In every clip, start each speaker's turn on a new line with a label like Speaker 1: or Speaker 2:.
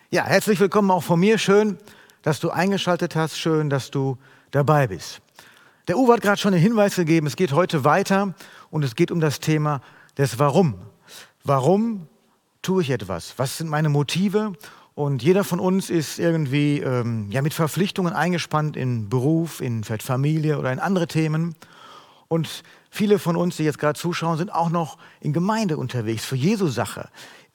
Speaker 1: Ja, herzlich willkommen auch von mir. Schön, dass du eingeschaltet hast. Schön, dass du dabei bist. Der Uwe hat gerade schon den Hinweis gegeben, es geht heute weiter und es geht um das Thema des Warum. Warum tue ich etwas? Was sind meine Motive? Und jeder von uns ist irgendwie mit Verpflichtungen eingespannt in Beruf, in vielleicht Familie oder in andere Themen. Und viele von uns, die jetzt gerade zuschauen, sind auch noch in Gemeinde unterwegs für Jesu Sache.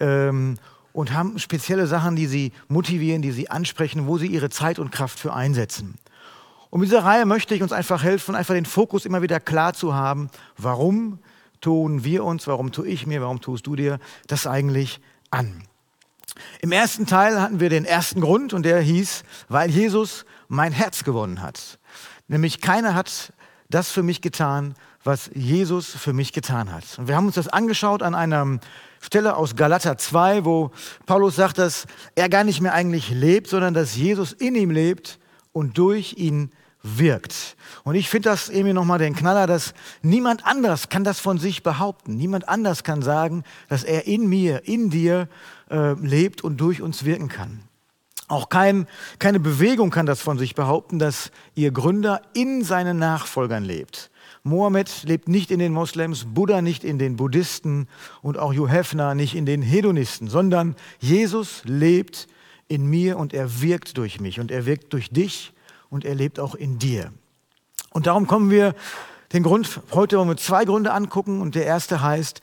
Speaker 1: Und haben spezielle Sachen, die sie motivieren, die sie ansprechen, wo sie ihre Zeit und Kraft für einsetzen. Und mit dieser Reihe möchte ich uns einfach helfen, einfach den Fokus immer wieder klar zu haben, warum tun wir uns, warum tue ich mir, warum tust du dir das eigentlich an? Im ersten Teil hatten wir den ersten Grund und der hieß, weil Jesus mein Herz gewonnen hat. Nämlich keiner hat das für mich getan, was Jesus für mich getan hat. Und wir haben uns das angeschaut an einer Stelle aus Galater 2, wo Paulus sagt, dass er gar nicht mehr eigentlich lebt, sondern dass Jesus in ihm lebt und durch ihn wirkt. Und ich finde das irgendwie nochmal den Knaller, dass niemand anders kann das von sich behaupten. Niemand anders kann sagen, dass er in mir, in dir lebt und durch uns wirken kann. Auch keine Bewegung kann das von sich behaupten, dass ihr Gründer in seinen Nachfolgern lebt. Mohammed lebt nicht in den Moslems, Buddha nicht in den Buddhisten und auch Hugh Hefner nicht in den Hedonisten, sondern Jesus lebt in mir und er wirkt durch mich und er wirkt durch dich und er lebt auch in dir. Und darum kommen wir den Grund, heute wollen wir 2 Gründe angucken und der erste heißt,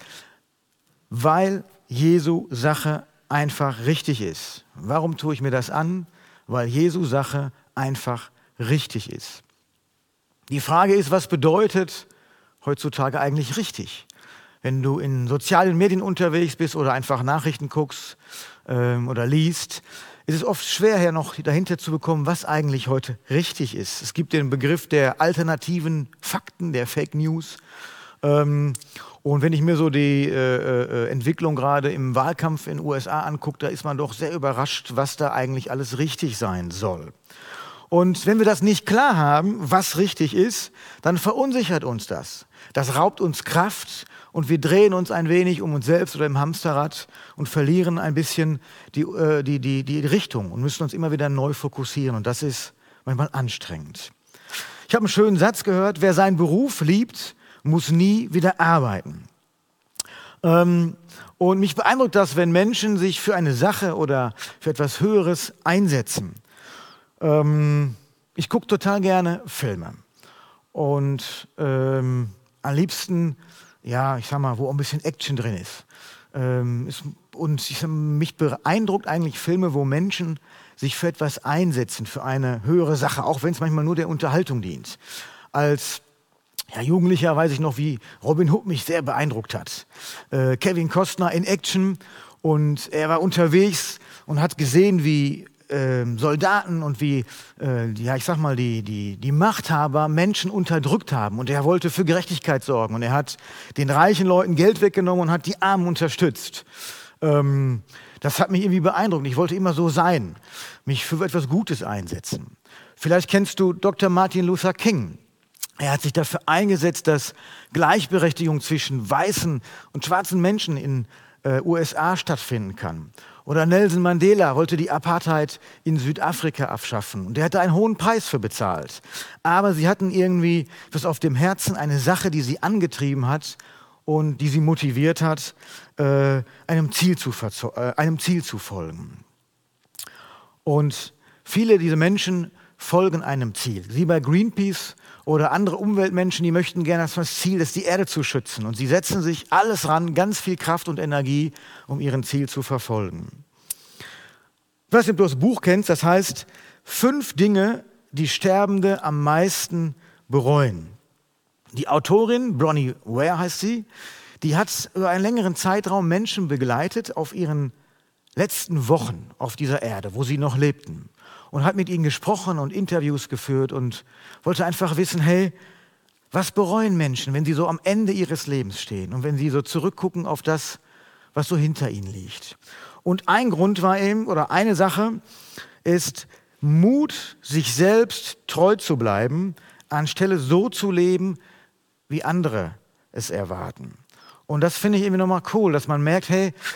Speaker 1: weil Jesu Sache einfach richtig ist. Warum tue ich mir das an? Weil Jesu Sache einfach richtig ist. Die Frage ist, was bedeutet heutzutage eigentlich richtig? Wenn du in sozialen Medien unterwegs bist oder einfach Nachrichten guckst oder liest, ist es oft schwer, noch dahinter zu bekommen, was eigentlich heute richtig ist. Es gibt den Begriff der alternativen Fakten, der Fake News. Und wenn ich mir so die Entwicklung gerade im Wahlkampf in den USA angucke, da ist man doch sehr überrascht, was da eigentlich alles richtig sein soll. Und wenn wir das nicht klar haben, was richtig ist, dann verunsichert uns das. Das raubt uns Kraft und wir drehen uns ein wenig um uns selbst oder im Hamsterrad und verlieren ein bisschen die Richtung und müssen uns immer wieder neu fokussieren. Und das ist manchmal anstrengend. Ich habe einen schönen Satz gehört, wer seinen Beruf liebt, muss nie wieder arbeiten. Und mich beeindruckt das, wenn Menschen sich für eine Sache oder für etwas Höheres einsetzen. Ich gucke total gerne Filme und am liebsten, ich sag mal, wo auch ein bisschen Action drin ist. Mich beeindruckt eigentlich Filme, wo Menschen sich für etwas einsetzen, für eine höhere Sache, auch wenn es manchmal nur der Unterhaltung dient. Als Jugendlicher weiß ich noch, wie Robin Hood mich sehr beeindruckt hat. Kevin Costner in Action und er war unterwegs und hat gesehen, wie Soldaten und wie die Machthaber Menschen unterdrückt haben. Und er wollte für Gerechtigkeit sorgen. Und er hat den reichen Leuten Geld weggenommen und hat die Armen unterstützt. Das hat mich irgendwie beeindruckt. Ich wollte immer so sein, mich für etwas Gutes einsetzen. Vielleicht kennst du Dr. Martin Luther King. Er hat sich dafür eingesetzt, dass Gleichberechtigung zwischen weißen und schwarzen Menschen in USA stattfinden kann. Oder Nelson Mandela wollte die Apartheid in Südafrika abschaffen und er hatte einen hohen Preis für bezahlt. Aber sie hatten irgendwie was auf dem Herzen, eine Sache, die sie angetrieben hat und die sie motiviert hat, einem Ziel zu folgen. Und viele dieser Menschen folgen einem Ziel. Sie bei Greenpeace oder andere Umweltmenschen, die möchten gerne das Ziel ist, die Erde zu schützen. Und sie setzen sich alles ran, ganz viel Kraft und Energie, um ihren Ziel zu verfolgen. Ich weiß nicht, ob du das Buch kennst, das heißt 5 Dinge, die Sterbende am meisten bereuen. Die Autorin, Bronnie Ware heißt sie, die hat über einen längeren Zeitraum Menschen begleitet auf ihren letzten Wochen auf dieser Erde, wo sie noch lebten. Und hat mit ihnen gesprochen und Interviews geführt und wollte einfach wissen, hey, was bereuen Menschen, wenn sie so am Ende ihres Lebens stehen und wenn sie so zurückgucken auf das, was so hinter ihnen liegt. Und ein Grund war eben, oder eine Sache ist Mut, sich selbst treu zu bleiben, anstelle so zu leben, wie andere es erwarten. Und das finde ich irgendwie nochmal cool, dass man merkt, hey,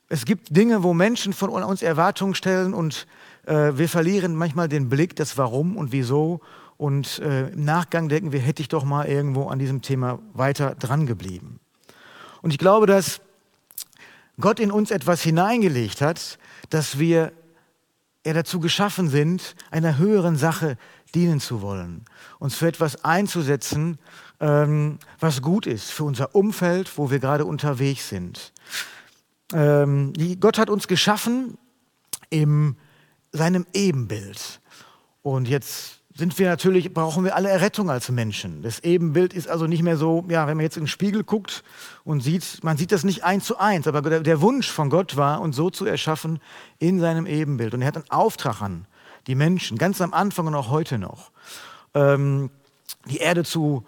Speaker 1: Es gibt Dinge, wo Menschen von uns Erwartungen stellen und wir verlieren manchmal den Blick, das Warum und Wieso. Und im Nachgang denken wir, hätte ich doch mal irgendwo an diesem Thema weiter dran geblieben. Und ich glaube, dass Gott in uns etwas hineingelegt hat, dass wir dazu geschaffen sind, einer höheren Sache dienen zu wollen, uns für etwas einzusetzen, was gut ist für unser Umfeld, wo wir gerade unterwegs sind. Gott hat uns geschaffen in seinem Ebenbild. Und jetzt brauchen wir alle Errettung als Menschen. Das Ebenbild ist also nicht mehr so, ja, wenn man jetzt in den Spiegel guckt und man sieht das nicht 1:1, aber der Wunsch von Gott war, uns so zu erschaffen in seinem Ebenbild. Und er hat einen Auftrag an die Menschen, ganz am Anfang und auch heute noch, die Erde zu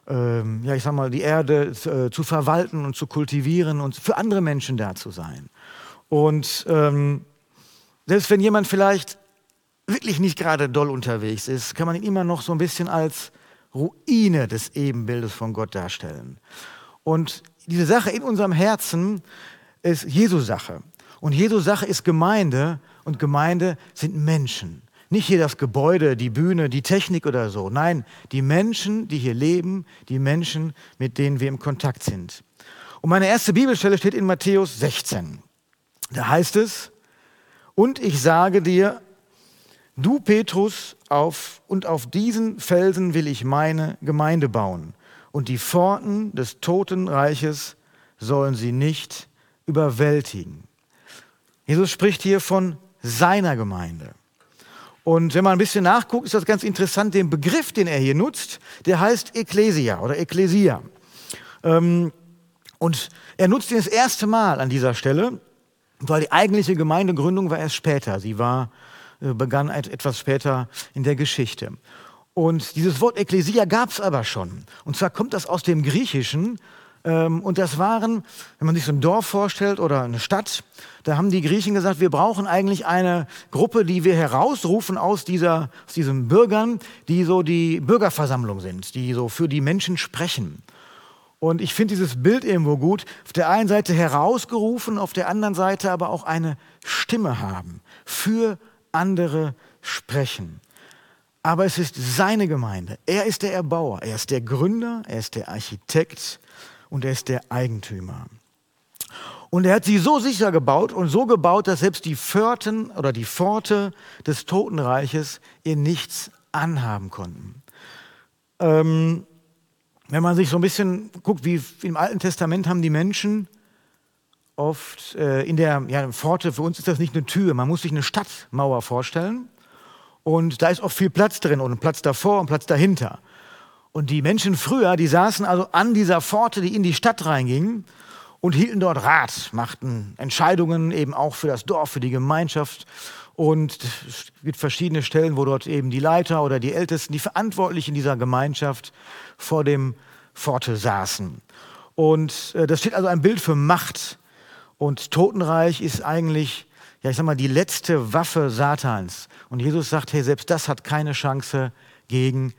Speaker 1: verwalten und zu kultivieren und für andere Menschen da zu sein. Und selbst wenn jemand vielleicht wirklich nicht gerade doll unterwegs ist, kann man ihn immer noch so ein bisschen als Ruine des Ebenbildes von Gott darstellen. Und diese Sache in unserem Herzen ist Jesu Sache. Und Jesu Sache ist Gemeinde und Gemeinde sind Menschen. Nicht hier das Gebäude, die Bühne, die Technik oder so. Nein, die Menschen, die hier leben, die Menschen, mit denen wir im Kontakt sind. Und meine erste Bibelstelle steht in Matthäus 16. Da heißt es, und ich sage dir, du Petrus, auf diesen Felsen will ich meine Gemeinde bauen. Und die Pforten des Totenreiches sollen sie nicht überwältigen. Jesus spricht hier von seiner Gemeinde. Und wenn man ein bisschen nachguckt, ist das ganz interessant, den Begriff, den er hier nutzt, der heißt Ekklesia oder Ekklesia. Und er nutzt ihn das erste Mal an dieser Stelle, weil die eigentliche Gemeindegründung war erst später. Sie begann etwas später in der Geschichte. Und dieses Wort Ekklesia gab es aber schon. Und zwar kommt das aus dem Griechischen. Und das waren, wenn man sich so ein Dorf vorstellt oder eine Stadt, da haben die Griechen gesagt, wir brauchen eigentlich eine Gruppe, die wir herausrufen aus diesen Bürgern, die so die Bürgerversammlung sind, die so für die Menschen sprechen. Und ich finde dieses Bild irgendwo gut. Auf der einen Seite herausgerufen, auf der anderen Seite aber auch eine Stimme haben, für andere sprechen. Aber es ist seine Gemeinde. Er ist der Erbauer, er ist der Gründer, er ist der Architekt und er ist der Eigentümer. Und er hat sie so sicher gebaut und so gebaut, dass selbst die Pforten oder die Pforte des Totenreiches ihr nichts anhaben konnten. Wenn man sich so ein bisschen guckt, wie im Alten Testament haben die Menschen oft in der Pforte, für uns ist das nicht eine Tür, man muss sich eine Stadtmauer vorstellen und da ist oft viel Platz drin und Platz davor und Platz dahinter. Und die Menschen früher, die saßen also an dieser Pforte, die in die Stadt reinging und hielten dort Rat, machten Entscheidungen eben auch für das Dorf, für die Gemeinschaft. Und es gibt verschiedene Stellen, wo dort eben die Leiter oder die Ältesten, die Verantwortlichen dieser Gemeinschaft vor dem Pforte saßen. Und das steht also ein Bild für Macht. Und Totenreich ist eigentlich, die letzte Waffe Satans. Und Jesus sagt, hey, selbst das hat keine Chance gegen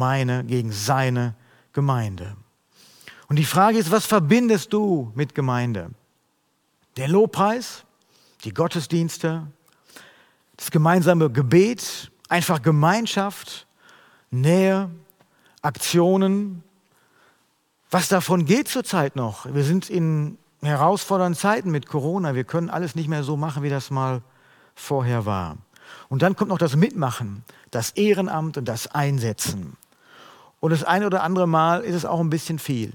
Speaker 1: seine Gemeinde. Und die Frage ist, was verbindest du mit Gemeinde? Der Lobpreis, die Gottesdienste, das gemeinsame Gebet, einfach Gemeinschaft, Nähe, Aktionen. Was davon geht zurzeit noch? Wir sind in herausfordernden Zeiten mit Corona. Wir können alles nicht mehr so machen, wie das mal vorher war. Und dann kommt noch das Mitmachen, das Ehrenamt und das Einsetzen. Und das eine oder andere Mal ist es auch ein bisschen viel.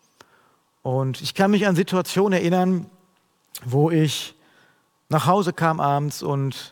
Speaker 1: Und ich kann mich an Situationen erinnern, wo ich nach Hause kam abends und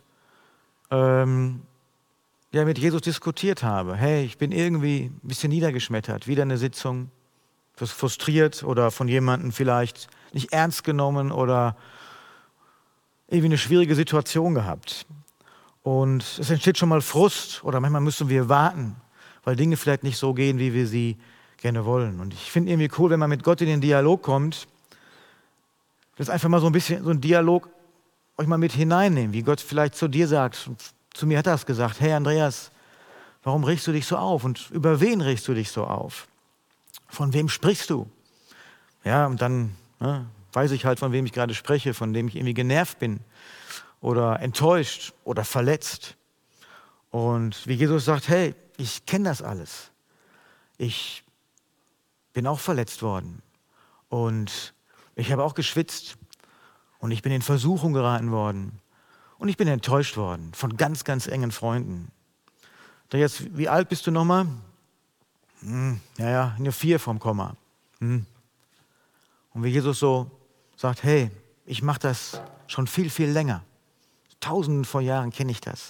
Speaker 1: mit Jesus diskutiert habe. Hey, ich bin irgendwie ein bisschen niedergeschmettert. Wieder eine Sitzung, frustriert oder von jemandem vielleicht nicht ernst genommen oder irgendwie eine schwierige Situation gehabt. Und es entsteht schon mal Frust oder manchmal müssen wir warten, weil Dinge vielleicht nicht so gehen, wie wir sie gerne wollen. Und ich finde irgendwie cool, wenn man mit Gott in den Dialog kommt, das einfach mal so ein bisschen so einen Dialog euch mal mit hineinnehmen, wie Gott vielleicht zu dir sagt. Zu mir hat er es gesagt, hey Andreas, warum regst du dich so auf und über wen regst du dich so auf? Von wem sprichst du? Ja, und dann weiß ich halt, von wem ich gerade spreche, von dem ich irgendwie genervt bin oder enttäuscht oder verletzt. Und wie Jesus sagt, hey, ich kenne das alles. Ich bin auch verletzt worden und ich habe auch geschwitzt und ich bin in Versuchung geraten worden und ich bin enttäuscht worden von ganz, ganz engen Freunden. Da jetzt, wie alt bist du nochmal? Eine 4 vom Komma. Und wie Jesus so sagt, hey, ich mache das schon viel, viel länger. Tausenden von Jahren kenne ich das.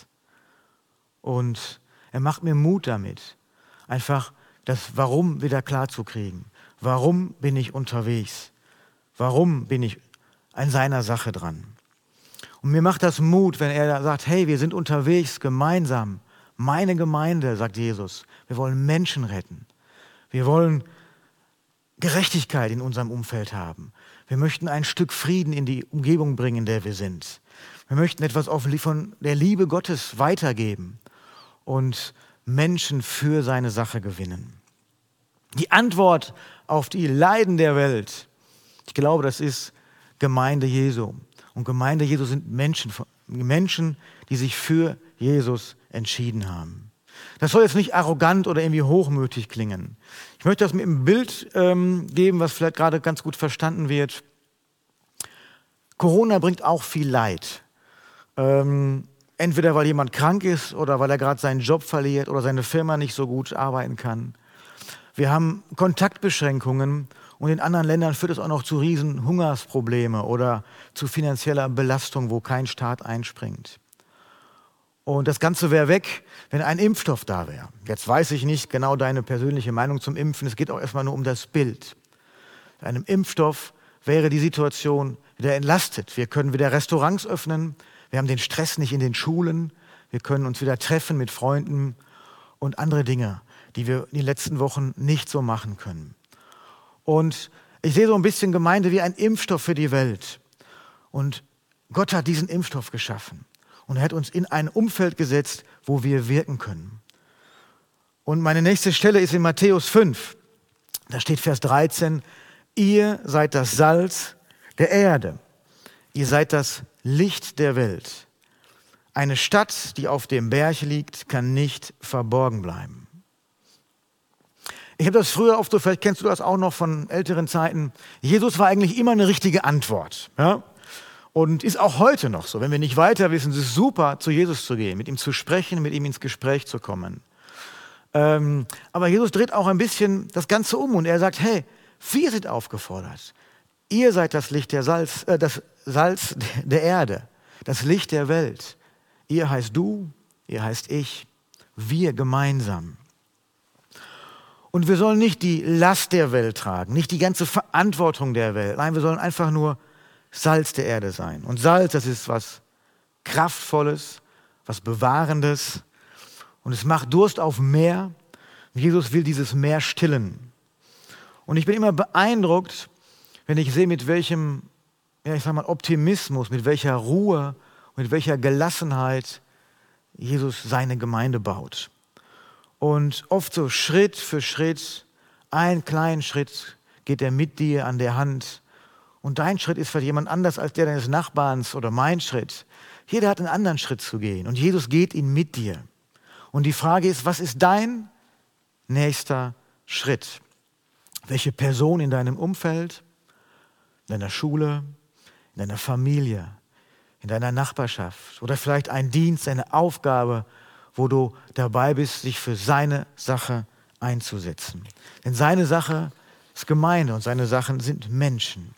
Speaker 1: Und er macht mir Mut damit, einfach das Warum wieder klar zu kriegen. Warum bin ich unterwegs? Warum bin ich an seiner Sache dran? Und mir macht das Mut, wenn er sagt, hey, wir sind unterwegs gemeinsam. Meine Gemeinde, sagt Jesus, wir wollen Menschen retten. Wir wollen Gerechtigkeit in unserem Umfeld haben. Wir möchten ein Stück Frieden in die Umgebung bringen, in der wir sind. Wir möchten etwas von der Liebe Gottes weitergeben und Menschen für seine Sache gewinnen. Die Antwort auf die Leiden der Welt, ich glaube, das ist Gemeinde Jesu. Und Gemeinde Jesu sind Menschen, die sich für Jesus entschieden haben. Das soll jetzt nicht arrogant oder irgendwie hochmütig klingen. Ich möchte das mit einem Bild geben, was vielleicht gerade ganz gut verstanden wird. Corona bringt auch viel Leid. Entweder weil jemand krank ist oder weil er gerade seinen Job verliert oder seine Firma nicht so gut arbeiten kann. Wir haben Kontaktbeschränkungen und in anderen Ländern führt es auch noch zu riesen Hungersprobleme oder zu finanzieller Belastung, wo kein Staat einspringt. Und das Ganze wäre weg, wenn ein Impfstoff da wäre. Jetzt weiß ich nicht genau deine persönliche Meinung zum Impfen. Es geht auch erstmal nur um das Bild. Bei einem Impfstoff wäre die Situation wieder entlastet. Wir können wieder Restaurants öffnen. Wir haben den Stress nicht in den Schulen. Wir können uns wieder treffen mit Freunden und andere Dinge, die wir in den letzten Wochen nicht so machen können. Und ich sehe so ein bisschen Gemeinde wie ein Impfstoff für die Welt. Und Gott hat diesen Impfstoff geschaffen. Und er hat uns in ein Umfeld gesetzt, wo wir wirken können. Und meine nächste Stelle ist in Matthäus 5. Da steht Vers 13, ihr seid das Salz der Erde. Ihr seid das Licht der Welt. Eine Stadt, die auf dem Berg liegt, kann nicht verborgen bleiben. Ich habe das früher oft so, vielleicht kennst du das auch noch von älteren Zeiten. Jesus war eigentlich immer eine richtige Antwort. Ja? Und ist auch heute noch so. Wenn wir nicht weiter wissen, ist es super, zu Jesus zu gehen, mit ihm zu sprechen, mit ihm ins Gespräch zu kommen. Aber Jesus dreht auch ein bisschen das Ganze um und er sagt, hey, wir sind aufgefordert. Ihr seid das Licht das Salz der Erde, das Licht der Welt. Ihr heißt du, ihr heißt ich, wir gemeinsam. Und wir sollen nicht die Last der Welt tragen, nicht die ganze Verantwortung der Welt. Nein, wir sollen einfach nur Salz der Erde sein. Und Salz, das ist was Kraftvolles, was Bewahrendes. Und es macht Durst auf Meer. Jesus will dieses Meer stillen. Und ich bin immer beeindruckt, wenn ich sehe, mit welchem, Optimismus, mit welcher Ruhe, mit welcher Gelassenheit Jesus seine Gemeinde baut. Und oft so Schritt für Schritt, einen kleinen Schritt geht er mit dir an der Hand. Und dein Schritt ist vielleicht jemand anders als der deines Nachbarns oder mein Schritt. Jeder hat einen anderen Schritt zu gehen und Jesus geht ihn mit dir. Und die Frage ist, was ist dein nächster Schritt? Welche Person in deinem Umfeld, in deiner Schule, in deiner Familie, in deiner Nachbarschaft oder vielleicht ein Dienst, eine Aufgabe, wo du dabei bist, sich für seine Sache einzusetzen. Denn seine Sache ist Gemeinde und seine Sachen sind Menschen.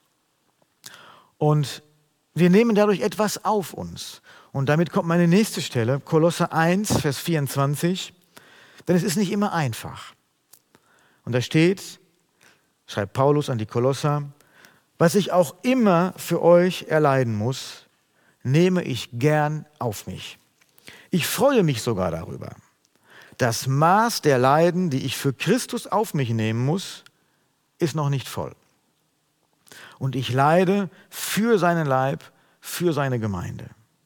Speaker 1: Und wir nehmen dadurch etwas auf uns. Und damit kommt meine nächste Stelle, Kolosser 1, Vers 24. Denn es ist nicht immer einfach. Und da steht, schreibt Paulus an die Kolosser, was ich auch immer für euch erleiden muss, nehme ich gern auf mich. Ich freue mich sogar darüber. Das Maß der Leiden, die ich für Christus auf mich nehmen muss, ist noch nicht voll. Und ich leide für seinen Leib, für seine Gemeinde.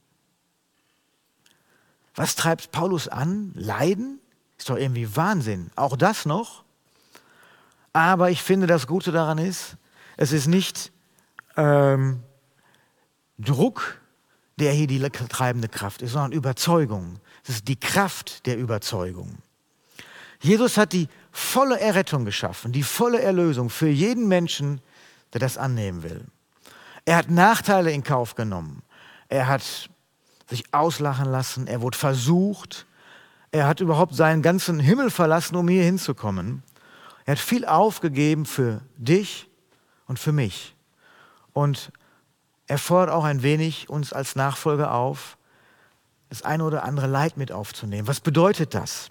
Speaker 1: Was treibt Paulus an? Leiden? Ist doch irgendwie Wahnsinn. Auch das noch. Aber ich finde, das Gute daran ist, es ist nicht Druck, der hier die treibende Kraft ist, sondern Überzeugung. Das ist die Kraft der Überzeugung. Jesus hat die volle Errettung geschaffen, die volle Erlösung für jeden Menschen, der das annehmen will. Er hat Nachteile in Kauf genommen. Er hat sich auslachen lassen, er wurde versucht. Er hat überhaupt seinen ganzen Himmel verlassen, um hier hinzukommen. Er hat viel aufgegeben für dich und für mich. Und er fordert auch ein wenig uns als Nachfolger auf, das eine oder andere Leid mit aufzunehmen. Was bedeutet das?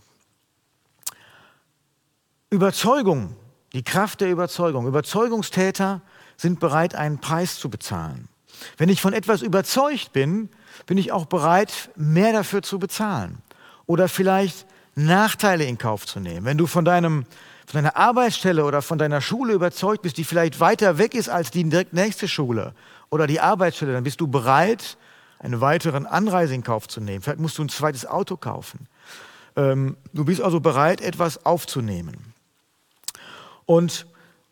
Speaker 1: Überzeugung, die Kraft der Überzeugung. Überzeugungstäter sind bereit, einen Preis zu bezahlen. Wenn ich von etwas überzeugt bin, bin ich auch bereit, mehr dafür zu bezahlen. Oder vielleicht Nachteile in Kauf zu nehmen. Wenn du von deiner Arbeitsstelle oder von deiner Schule überzeugt bist, die vielleicht weiter weg ist als die direkt nächste Schule oder die Arbeitsstelle, dann bist du bereit, einen weiteren Anreise in Kauf zu nehmen. Vielleicht musst du ein zweites Auto kaufen. Du bist also bereit, etwas aufzunehmen. Und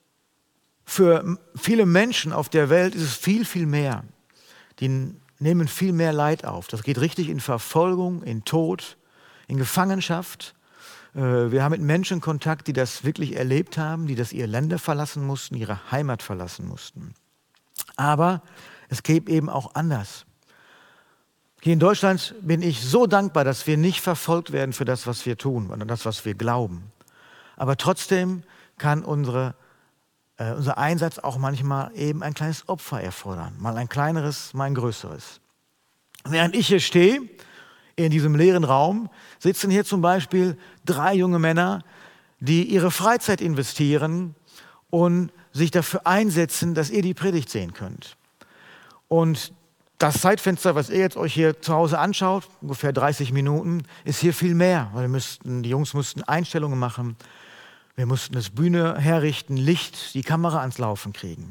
Speaker 1: für viele Menschen auf der Welt ist es viel, viel mehr. Die nehmen viel mehr Leid auf. Das geht richtig in Verfolgung, in Tod, in Gefangenschaft. Wir haben mit Menschen Kontakt, die das wirklich erlebt haben, die das ihre Länder verlassen mussten, ihre Heimat verlassen mussten. Aber es geht eben auch anders. Hier in Deutschland bin ich so dankbar, dass wir nicht verfolgt werden für das, was wir tun oder das, was wir glauben. Aber trotzdem kann unser Einsatz auch manchmal eben ein kleines Opfer erfordern. Mal ein kleineres, mal ein größeres. Während ich hier stehe, in diesem leeren Raum, sitzen hier zum Beispiel 3 junge Männer, die ihre Freizeit investieren und sich dafür einsetzen, dass ihr die Predigt sehen könnt. Und das Zeitfenster, was ihr jetzt euch hier zu Hause anschaut, ungefähr 30 Minuten, ist hier viel mehr. Weil die Jungs mussten Einstellungen machen, wir mussten das Bühne herrichten, Licht, die Kamera ans Laufen kriegen.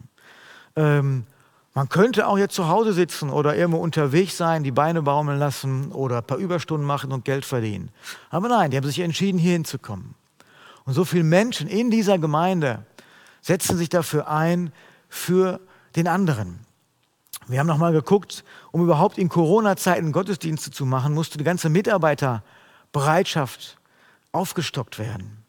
Speaker 1: Man könnte auch jetzt zu Hause sitzen oder irgendwo unterwegs sein, die Beine baumeln lassen oder ein paar Überstunden machen und Geld verdienen. Aber nein, die haben sich entschieden, hier hinzukommen. Und so viele Menschen in dieser Gemeinde setzen sich dafür ein, für den anderen. Wir haben nochmal geguckt, um überhaupt in Corona-Zeiten Gottesdienste zu machen, musste die ganze Mitarbeiterbereitschaft aufgestockt werden.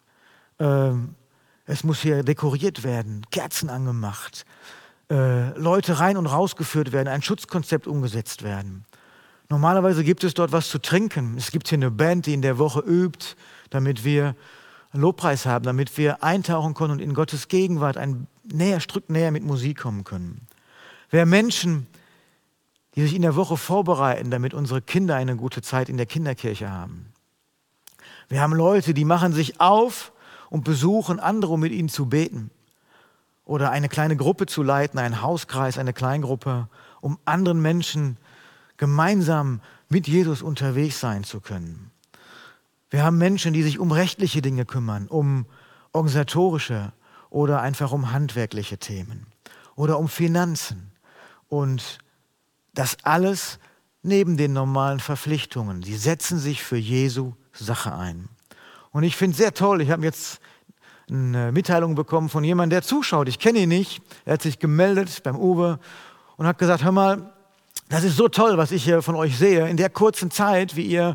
Speaker 1: Es muss hier dekoriert werden, Kerzen angemacht, Leute rein und rausgeführt werden, ein Schutzkonzept umgesetzt werden. Normalerweise gibt es dort was zu trinken. Es gibt hier eine Band, die in der Woche übt, damit wir Lobpreis haben, damit wir eintauchen können und in Gottes Gegenwart ein Stück näher mit Musik kommen können. Wir haben Menschen, die sich in der Woche vorbereiten, damit unsere Kinder eine gute Zeit in der Kinderkirche haben. Wir haben Leute, die machen sich auf und besuchen andere, um mit ihnen zu beten. Oder eine kleine Gruppe zu leiten, einen Hauskreis, eine Kleingruppe, um anderen Menschen gemeinsam mit Jesus unterwegs sein zu können. Wir haben Menschen, die sich um rechtliche Dinge kümmern, um organisatorische oder einfach um handwerkliche Themen oder um Finanzen. Und das alles neben den normalen Verpflichtungen. Sie setzen sich für Jesu Sache ein. Und ich finde es sehr toll, ich habe jetzt eine Mitteilung bekommen von jemandem, der zuschaut. Ich kenne ihn nicht. Er hat sich gemeldet beim Uwe und hat gesagt, hör mal, das ist so toll, was ich hier von euch sehe. In der kurzen Zeit, wie ihr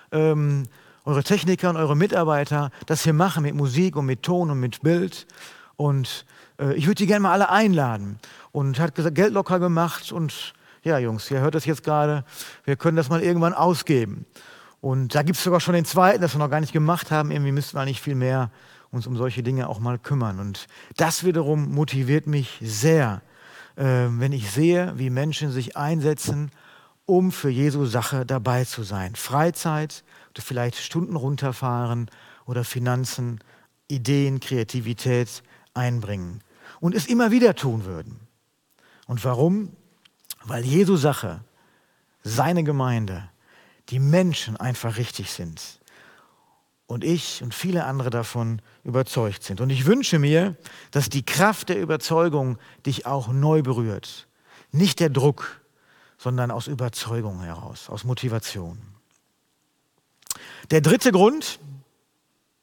Speaker 1: eure Techniker und eure Mitarbeiter das hier machen mit Musik und mit Ton und mit Bild. Und ich würde die gerne mal alle einladen. Und hat gesagt, Geld locker gemacht. Und ja, Jungs, ihr hört das jetzt gerade, wir können das mal irgendwann ausgeben. Und da gibt es sogar schon den zweiten, das wir noch gar nicht gemacht haben. Irgendwie müssten wir nicht viel mehr uns um solche Dinge auch mal kümmern. Und das wiederum motiviert mich sehr, wenn ich sehe, wie Menschen sich einsetzen, um für Jesu Sache dabei zu sein. Freizeit, oder vielleicht Stunden runterfahren oder Finanzen, Ideen, Kreativität einbringen. Und es immer wieder tun würden. Und warum? Weil Jesu Sache, seine Gemeinde, die Menschen einfach richtig sind. Und ich und viele andere davon überzeugt sind. Und ich wünsche mir, dass die Kraft der Überzeugung dich auch neu berührt. Nicht der Druck, sondern aus Überzeugung heraus, aus Motivation. Der dritte Grund,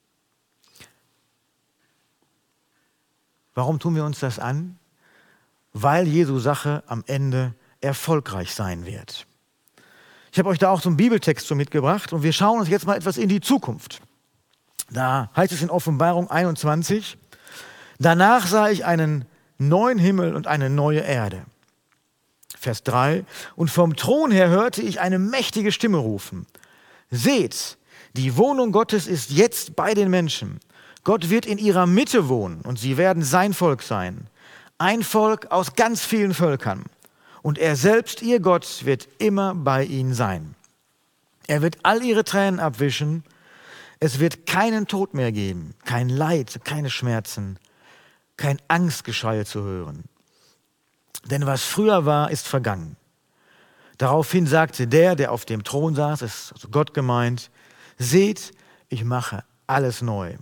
Speaker 1: warum tun wir uns das an? weil Jesu Sache am Ende erfolgreich sein wird. Ich habe euch da auch so einen Bibeltext so mitgebracht und wir schauen uns jetzt mal etwas in die Zukunft. Da heißt es in Offenbarung 21, danach sah ich einen neuen Himmel und eine neue Erde. Vers 3, und vom Thron her hörte ich eine mächtige Stimme rufen. Seht, die Wohnung Gottes ist jetzt bei den Menschen. Gott wird in ihrer Mitte wohnen und sie werden sein Volk sein. Ein Volk aus ganz vielen Völkern. Und er selbst, ihr Gott, wird immer bei ihnen sein. Er wird all ihre Tränen abwischen. Es wird keinen Tod mehr geben, kein Leid, keine Schmerzen, kein Angstgeschrei zu hören. Denn was früher war, ist vergangen. Daraufhin sagte der auf dem Thron saß, ist also Gott gemeint, seht, ich mache alles neu.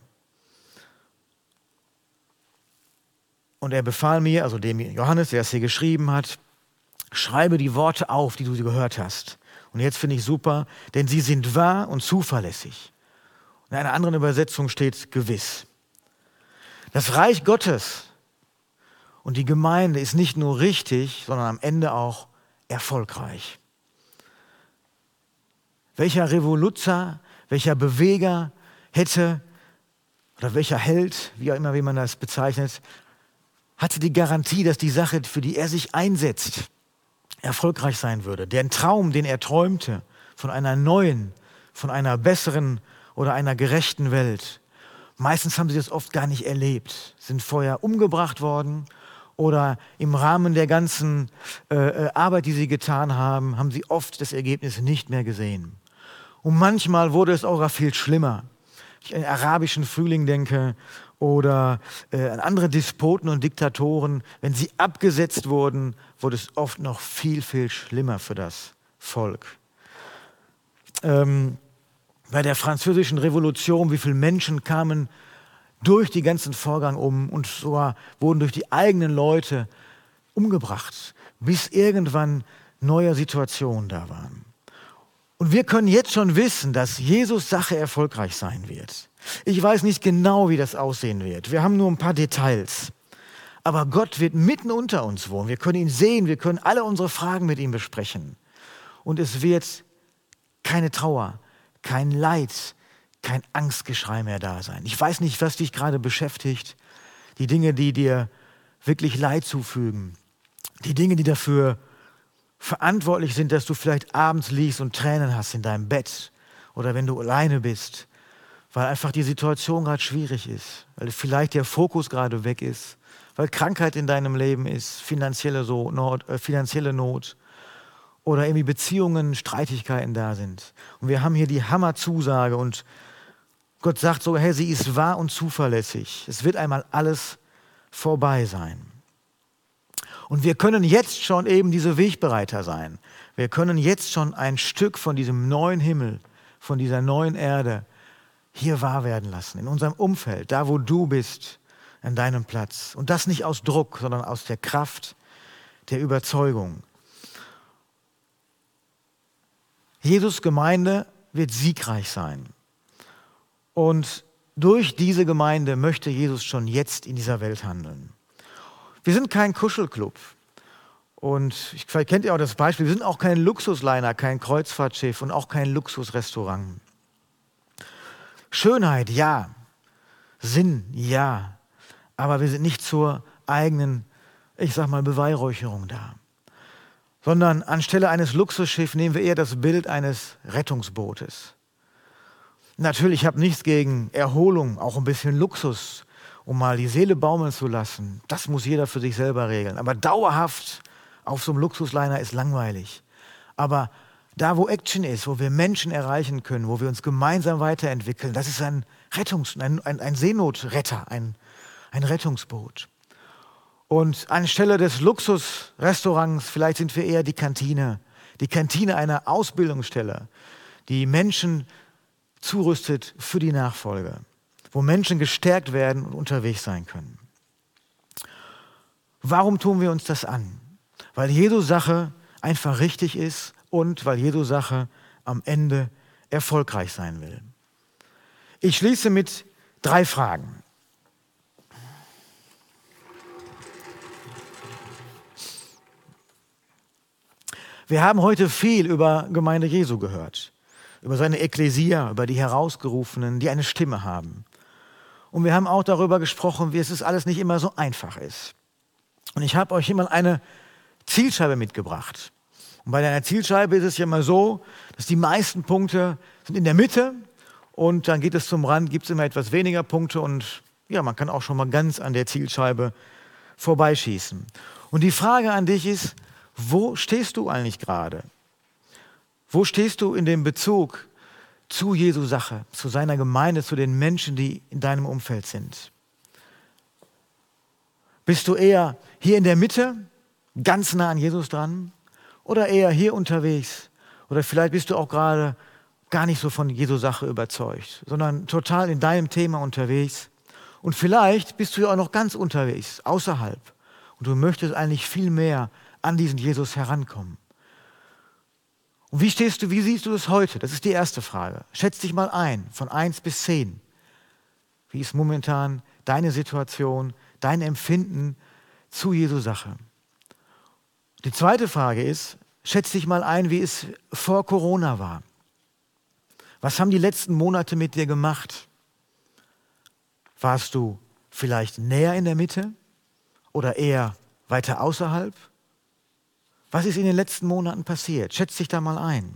Speaker 1: Und er befahl mir, also dem Johannes, der es hier geschrieben hat, schreibe die Worte auf, die du gehört hast. Und jetzt finde ich super, denn sie sind wahr und zuverlässig. In einer anderen Übersetzung steht gewiss. Das Reich Gottes und die Gemeinde ist nicht nur richtig, sondern am Ende auch erfolgreich. Welcher Revoluzer, welcher Beweger hätte, oder welcher Held, wie auch immer, wie man das bezeichnet, hatte die Garantie, dass die Sache, für die er sich einsetzt, erfolgreich sein würde. Den Traum, den er träumte, von einer neuen, von einer besseren oder einer gerechten Welt. Meistens haben sie das oft gar nicht erlebt, sind vorher umgebracht worden oder im Rahmen der ganzen Arbeit, die sie getan haben, haben sie oft das Ergebnis nicht mehr gesehen. Und manchmal wurde es auch viel schlimmer. Wenn ich an den arabischen Frühling denke oder an andere Despoten und Diktatoren, wenn sie abgesetzt wurden, wurde es oft noch viel, viel schlimmer für das Volk. Bei der französischen Revolution, wie viele Menschen kamen durch den ganzen Vorgang um und sogar wurden durch die eigenen Leute umgebracht, bis irgendwann neue Situationen da waren. Und wir können jetzt schon wissen, dass Jesus Sache erfolgreich sein wird. Ich weiß nicht genau, wie das aussehen wird. Wir haben nur ein paar Details. Aber Gott wird mitten unter uns wohnen. Wir können ihn sehen, wir können alle unsere Fragen mit ihm besprechen. Und es wird keine Trauer, kein Leid, kein Angstgeschrei mehr da sein. Ich weiß nicht, was dich gerade beschäftigt. Die Dinge, die dir wirklich Leid zufügen. Die Dinge, die dafür verantwortlich sind, dass du vielleicht abends liegst und Tränen hast in deinem Bett oder wenn du alleine bist, weil einfach die Situation gerade schwierig ist, weil vielleicht der Fokus gerade weg ist, weil Krankheit in deinem Leben ist, finanzielle Not oder irgendwie Beziehungen, Streitigkeiten da sind. Und wir haben hier die Hammerzusage und Gott sagt sogar, hey, sie ist wahr und zuverlässig. Es wird einmal alles vorbei sein. Und wir können jetzt schon eben diese Wegbereiter sein. Wir können jetzt schon ein Stück von diesem neuen Himmel, von dieser neuen Erde hier wahr werden lassen, in unserem Umfeld, da wo du bist, an deinem Platz. Und das nicht aus Druck, sondern aus der Kraft der Überzeugung. Jesus' Gemeinde wird siegreich sein. Und durch diese Gemeinde möchte Jesus schon jetzt in dieser Welt handeln. Wir sind kein Kuschelclub. Und vielleicht kennt ihr auch das Beispiel, wir sind auch kein Luxusliner, kein Kreuzfahrtschiff und auch kein Luxusrestaurant. Schönheit, ja. Sinn, ja. Aber wir sind nicht zur eigenen, Beweihräucherung da. Sondern anstelle eines Luxusschiffs nehmen wir eher das Bild eines Rettungsbootes. Natürlich, ich habe nichts gegen Erholung, auch ein bisschen Luxus, um mal die Seele baumeln zu lassen. Das muss jeder für sich selber regeln. Aber dauerhaft auf so einem Luxusliner ist langweilig. Aber da, wo Action ist, wo wir Menschen erreichen können, wo wir uns gemeinsam weiterentwickeln, das ist ein Seenotretter, ein Rettungsboot. Und anstelle des Luxusrestaurants, vielleicht sind wir eher die Kantine einer Ausbildungsstelle, die Menschen zurüstet für die Nachfolge, wo Menschen gestärkt werden und unterwegs sein können. Warum tun wir uns das an? Weil Jesu Sache einfach richtig ist und weil Jesu Sache am Ende erfolgreich sein will. Ich schließe mit 3 Fragen. Wir haben heute viel über Gemeinde Jesu gehört, über seine Ekklesia, über die Herausgerufenen, die eine Stimme haben. Und wir haben auch darüber gesprochen, wie es alles nicht immer so einfach ist. Und ich habe euch immer eine Zielscheibe mitgebracht. Und bei deiner Zielscheibe ist es ja immer so, dass die meisten Punkte sind in der Mitte und dann geht es zum Rand, gibt es immer etwas weniger Punkte und ja, man kann auch schon mal ganz an der Zielscheibe vorbeischießen. Und die Frage an dich ist, wo stehst du eigentlich gerade? Wo stehst du in dem Bezug zu Jesu Sache, zu seiner Gemeinde, zu den Menschen, die in deinem Umfeld sind? Bist du eher hier in der Mitte, ganz nah an Jesus dran? Oder eher hier unterwegs? Oder vielleicht bist du auch gerade gar nicht so von Jesu Sache überzeugt, sondern total in deinem Thema unterwegs. Und vielleicht bist du ja auch noch ganz unterwegs, außerhalb. Und du möchtest eigentlich viel mehr an diesen Jesus herankommen. Und wie siehst du das heute? Das ist die erste Frage. Schätz dich mal ein, von 1 bis 10. Wie ist momentan deine Situation, dein Empfinden zu Jesu Sache? Die zweite Frage ist, schätz dich mal ein, wie es vor Corona war. Was haben die letzten Monate mit dir gemacht? Warst du vielleicht näher in der Mitte oder eher weiter außerhalb? Was ist in den letzten Monaten passiert? Schätz dich da mal ein.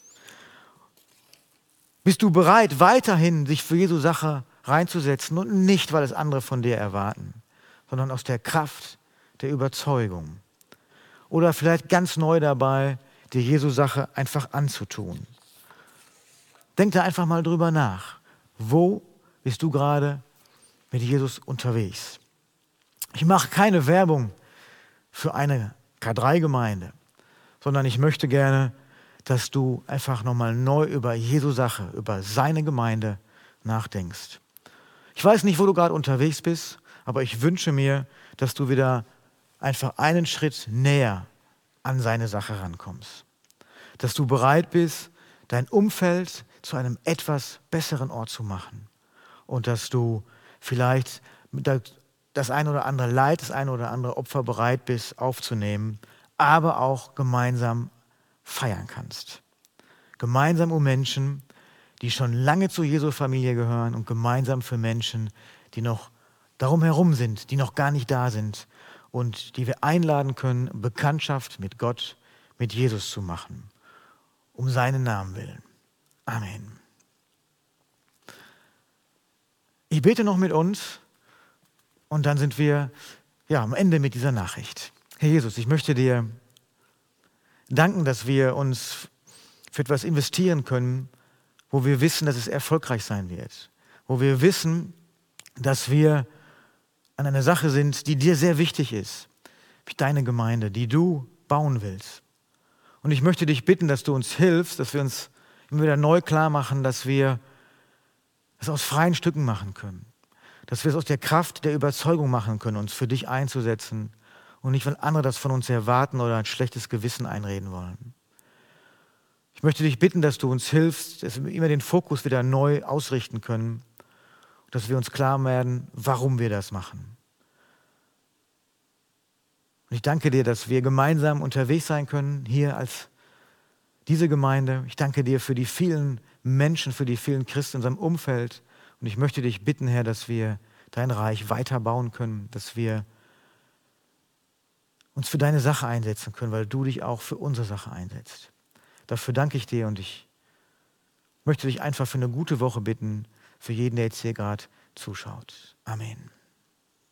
Speaker 1: Bist du bereit, weiterhin sich für Jesu Sache reinzusetzen und nicht, weil es andere von dir erwarten, sondern aus der Kraft der Überzeugung? Oder vielleicht ganz neu dabei, dir Jesu Sache einfach anzutun. Denk da einfach mal drüber nach. Wo bist du gerade mit Jesus unterwegs? Ich mache keine Werbung für eine K3-Gemeinde, sondern ich möchte gerne, dass du einfach nochmal neu über Jesu Sache, über seine Gemeinde nachdenkst. Ich weiß nicht, wo du gerade unterwegs bist, aber ich wünsche mir, dass du wieder einfach einen Schritt näher an seine Sache rankommst. Dass du bereit bist, dein Umfeld zu einem etwas besseren Ort zu machen. Und dass du vielleicht das ein oder andere Leid, das ein oder andere Opfer bereit bist aufzunehmen, aber auch gemeinsam feiern kannst. Gemeinsam um Menschen, die schon lange zur Jesu Familie gehören und gemeinsam für Menschen, die noch darum herum sind, die noch gar nicht da sind und die wir einladen können, Bekanntschaft mit Gott, mit Jesus zu machen, um seinen Namen willen. Amen. Ich bete noch mit uns und dann sind wir am Ende mit dieser Nachricht. Herr Jesus, ich möchte dir danken, dass wir uns für etwas investieren können, wo wir wissen, dass es erfolgreich sein wird. Wo wir wissen, dass wir an einer Sache sind, die dir sehr wichtig ist. Wie deine Gemeinde, die du bauen willst. Und ich möchte dich bitten, dass du uns hilfst, dass wir uns immer wieder neu klar machen, dass wir es aus freien Stücken machen können. Dass wir es aus der Kraft der Überzeugung machen können, uns für dich einzusetzen und nicht, weil andere das von uns erwarten oder ein schlechtes Gewissen einreden wollen. Ich möchte dich bitten, dass du uns hilfst, dass wir immer den Fokus wieder neu ausrichten können, dass wir uns klar werden, warum wir das machen. Und ich danke dir, dass wir gemeinsam unterwegs sein können, hier als diese Gemeinde. Ich danke dir für die vielen Menschen, für die vielen Christen in unserem Umfeld. Und ich möchte dich bitten, Herr, dass wir dein Reich weiter bauen können, dass wir uns für deine Sache einsetzen können, weil du dich auch für unsere Sache einsetzt. Dafür danke ich dir und ich möchte dich einfach für eine gute Woche bitten, für jeden, der jetzt hier gerade zuschaut. Amen.